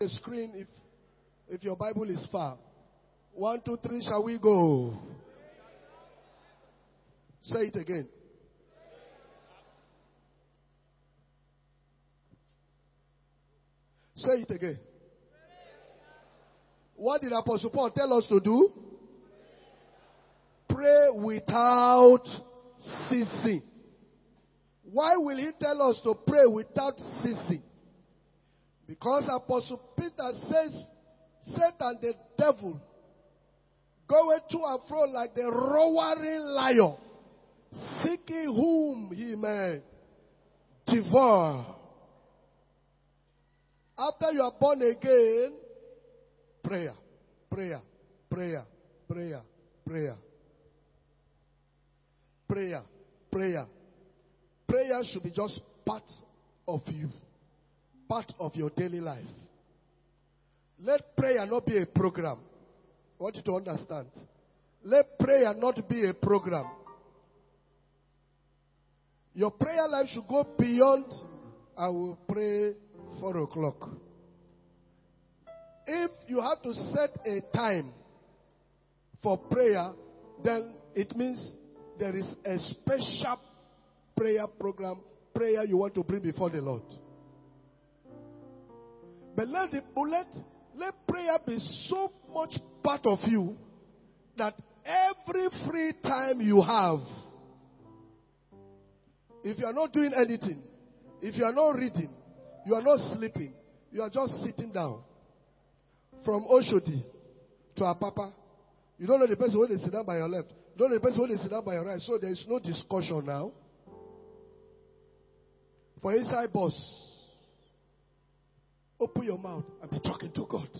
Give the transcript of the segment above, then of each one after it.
The screen if your Bible is far. 1, 2, 3, shall we go? Say it again. Say it again. What did Apostle Paul tell us to do? Pray without ceasing. Why will he tell us to pray without ceasing? Because Apostle Peter says, Satan the devil goeth to and fro like the roaring lion, seeking whom he may devour. After you are born again, prayer, prayer, prayer, prayer, prayer, prayer, prayer. Prayer should be just part of you, part of your daily life. Let prayer not be a program. I want you to understand. Let prayer not be a program. Your prayer life should go beyond, I will pray 4 o'clock. If you have to set a time for prayer, then it means there is a special prayer program, prayer you want to bring before the Lord. But let prayer be so much part of you that every free time you have, if you are not doing anything, if you are not reading, you are not sleeping, you are just sitting down. From Oshodi to Apapa, you don't know the person who is sitting down by your left. You don't know the person who is sitting down by your right. So there is no discussion now. For inside boss, open your mouth and be talking to God.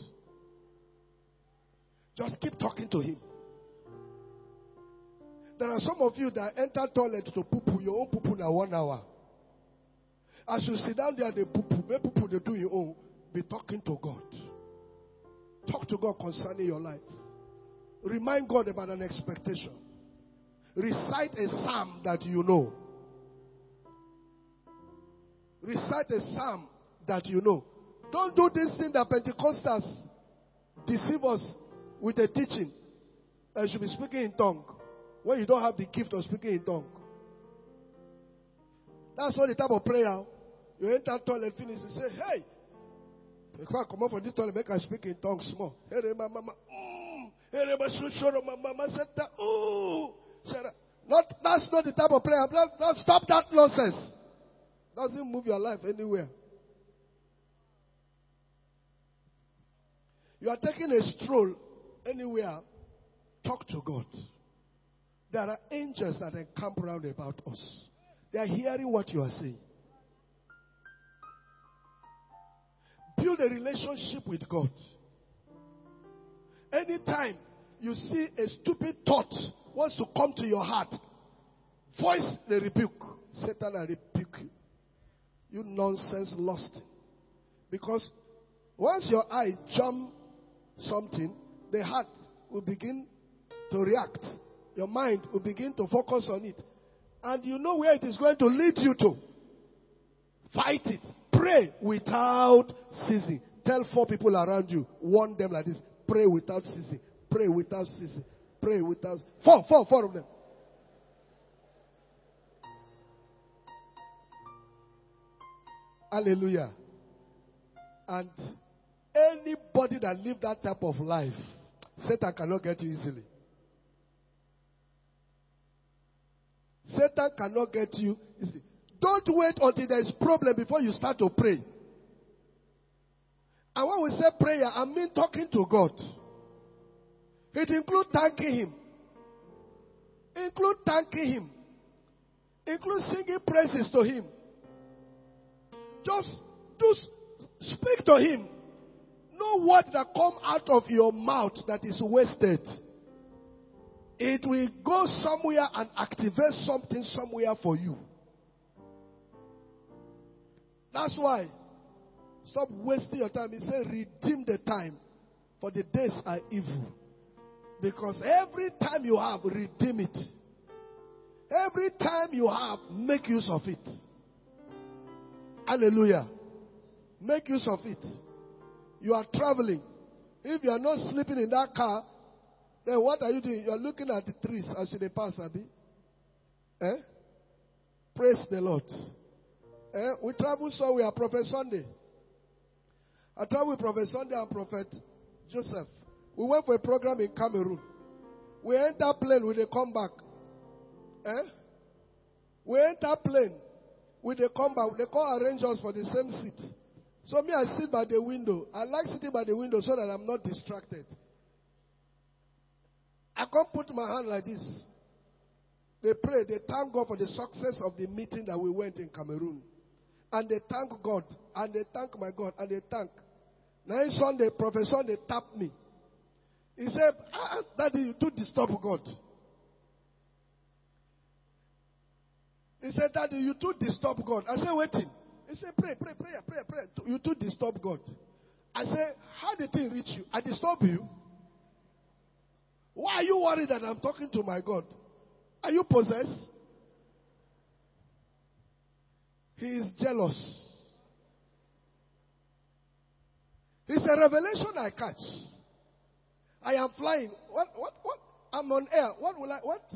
Just keep talking to Him. There are some of you that enter toilet to poo-poo, your own poo-poo now 1 hour. As you sit down there, they poo-poo, make poo-poo, they do your own. Be talking to God. Talk to God concerning your life. Remind God about an expectation. Recite a psalm that you know. Recite a psalm that you know. Don't do this thing that Pentecostals deceive us with a teaching that you should be speaking in tongue when you don't have the gift of speaking in tongue. That's not the type of prayer. You enter toilet, finish, you say, hey, if I come up from this toilet, make I speak in tongues small. That's not the type of prayer. Stop that nonsense. Doesn't move your life anywhere. You are taking a stroll anywhere, talk to God. There are angels that encamp around about us. They are hearing what you are saying. Build a relationship with God. Anytime you see a stupid thought wants to come to your heart, voice the rebuke. Satan, I rebuke you. You nonsense lost. Because once your eye jump something, the heart will begin to react. Your mind will begin to focus on it. And you know where it is going to lead you to. Fight it. Pray without ceasing. Tell 4 people around you. Warn them like this. Pray without ceasing. Pray without ceasing. Pray without... 4 of them. Hallelujah. And anybody that live that type of life, Satan cannot get you easily. Satan cannot get you easily. Don't wait until there is problem before you start to pray. And when we say prayer, I mean talking to God. It includes thanking Him. Include thanking Him. Include singing praises to Him. Just speak to Him. No word that come out of your mouth that is wasted. It will go somewhere and activate something somewhere for you. That's why. Stop wasting your time. He said, redeem the time, for the days are evil. Because every time you have, redeem it. Every time you have, make use of it. Hallelujah. Make use of it. You are traveling. If you are not sleeping in that car, then what are you doing? You are looking at the trees as they pass, Abi. Praise the Lord. We travel somewhere, Prophet Sunday. I traveled with Prophet Sunday and Prophet Joseph. We went for a program in Cameroon. We enter plane, we they come back. We enter plane, we they come back. They call arrange us for the same seat. So me, I sit by the window. I like sitting by the window so that I'm not distracted. I can't put my hand like this. They pray, they thank God for the success of the meeting that we went in Cameroon. And they thank God, and they thank my God, and they thank. Now Sunday, Prophet Sunday tapped me. He said, Daddy, you too disturb God. He said, Daddy, you too disturb God. I said, waiting. He said, pray. You too disturb God. I said, how did it reach you? I disturb you? Why are you worried that I'm talking to my God? Are you possessed? He is jealous. It's a revelation I catch. I am flying. What? I'm on air. What will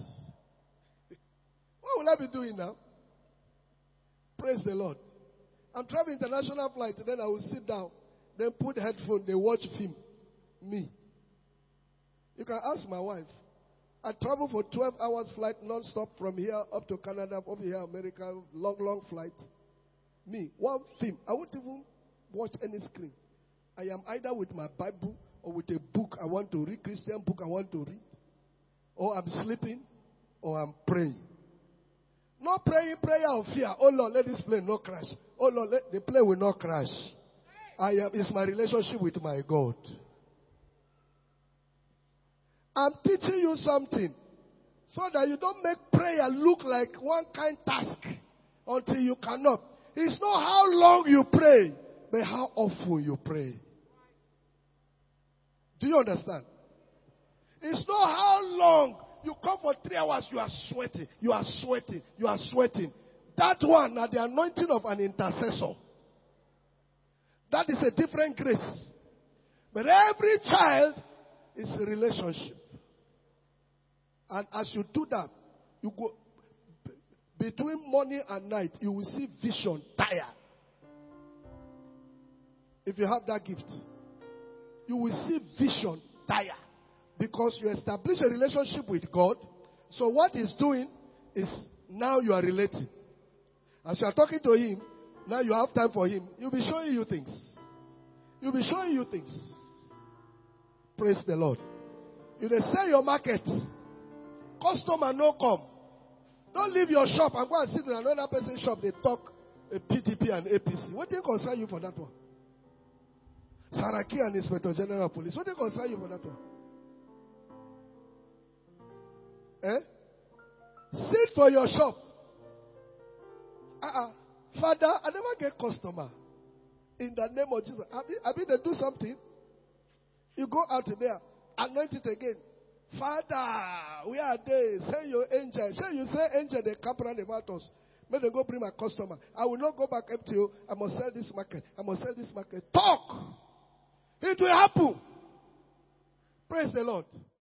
I be doing now? Praise the Lord. I'm traveling international flight. Then I will sit down. Then put headphone. They watch film. Me. You can ask my wife. I travel for 12 hours flight non-stop from here up to Canada, up here America, long flight. Me, one film. I won't even watch any screen. I am either with my Bible or with a book I want to read, Christian book I want to read. Or I'm sleeping or I'm praying. Not praying prayer of fear. Oh Lord, let this plane not crash. Oh Lord, let the plane will not crash. It's my relationship with my God. I'm teaching you something so that you don't make prayer look like one kind task until you cannot. It's not how long you pray, but how often you pray. Do you understand? It's not how long you come for 3 hours, you are sweating. That one are the anointing of an intercessor. That is a different grace. But every child is a relationship. And as you do that, you go between morning and night, you will see vision tire. If you have that gift, you will see vision tire. Because you establish a relationship with God. So what he's doing is now you are relating. As you are talking to him, now you have time for him. He'll be showing you things. Praise the Lord. You they sell your market. Customer no come. Don't leave your shop and go and sit in another person's shop. They talk a PDP and APC. What do you concern you for that one? Saraki and Inspector General Police. What do you concern you for that one? Sit for your shop. Father, I never get customer. In the name of Jesus. I mean, they do something. You go out there, anoint it again. Father, where are they? Send your angel. You say angel, they camp around about us. May they go bring my customer. I will not go back empty. I must sell this market. Talk. It will happen. Praise the Lord.